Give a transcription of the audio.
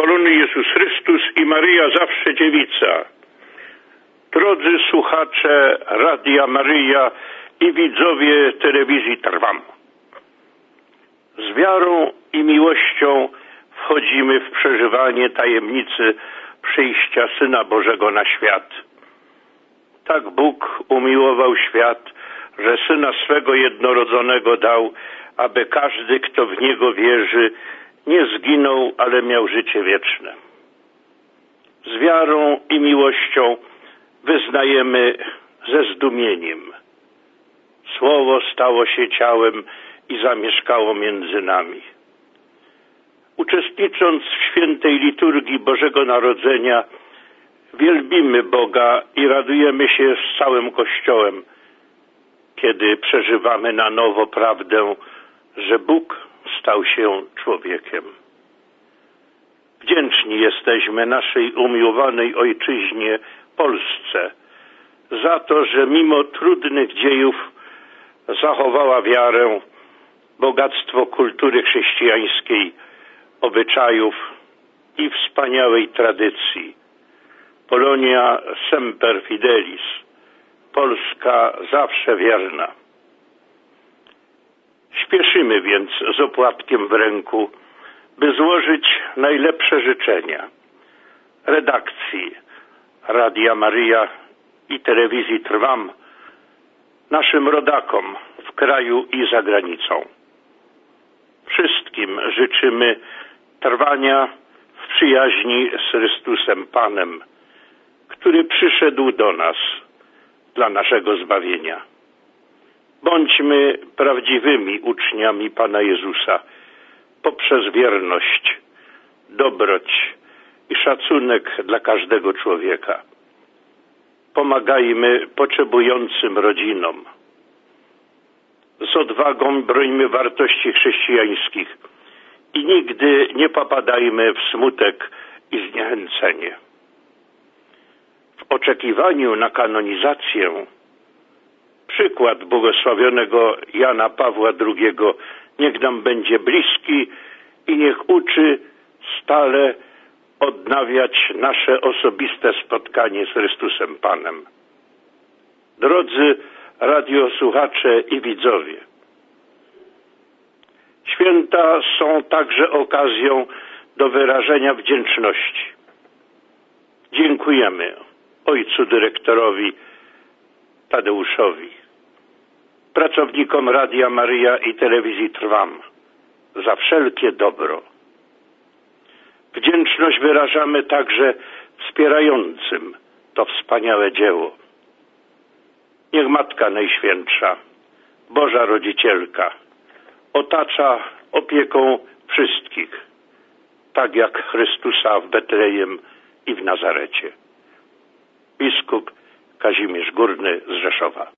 Chwalony Jezus Chrystus i Maryja zawsze dziewica. Drodzy słuchacze Radia Maryja i widzowie telewizji Trwam. Z wiarą i miłością wchodzimy w przeżywanie tajemnicy przyjścia Syna Bożego na świat. Tak Bóg umiłował świat, że Syna swego jednorodzonego dał, aby każdy, kto w Niego wierzy, nie zginął, ale miał życie wieczne. Z wiarą i miłością wyznajemy ze zdumieniem. Słowo stało się ciałem i zamieszkało między nami. Uczestnicząc w świętej liturgii Bożego Narodzenia, wielbimy Boga i radujemy się z całym Kościołem, kiedy przeżywamy na nowo prawdę, że Bóg stał się człowiekiem. Wdzięczni jesteśmy naszej umiłowanej Ojczyźnie, Polsce, za to, że mimo trudnych dziejów zachowała wiarę, bogactwo kultury chrześcijańskiej, obyczajów i wspaniałej tradycji. Polonia semper fidelis, Polska zawsze wierna. Śpieszymy więc z opłatkiem w ręku, by złożyć najlepsze życzenia redakcji Radia Maryja i telewizji Trwam, naszym rodakom w kraju i za granicą. Wszystkim życzymy trwania w przyjaźni z Chrystusem Panem, który przyszedł do nas dla naszego zbawienia. Bądźmy prawdziwymi uczniami Pana Jezusa poprzez wierność, dobroć i szacunek dla każdego człowieka. Pomagajmy potrzebującym rodzinom. Z odwagą brońmy wartości chrześcijańskich i nigdy nie popadajmy w smutek i zniechęcenie. W oczekiwaniu na kanonizację przykład błogosławionego Jana Pawła II niech nam będzie bliski i niech uczy stale odnawiać nasze osobiste spotkanie z Chrystusem Panem. Drodzy radiosłuchacze i widzowie, święta są także okazją do wyrażenia wdzięczności. Dziękujemy ojcu dyrektorowi Tadeuszowi, pracownikom Radia Maryja i telewizji Trwam za wszelkie dobro. Wdzięczność wyrażamy także wspierającym to wspaniałe dzieło. Niech Matka Najświętsza, Boża Rodzicielka, otacza opieką wszystkich, tak jak Chrystusa w Betlejem i w Nazarecie. Biskup Kazimierz Górny z Rzeszowa.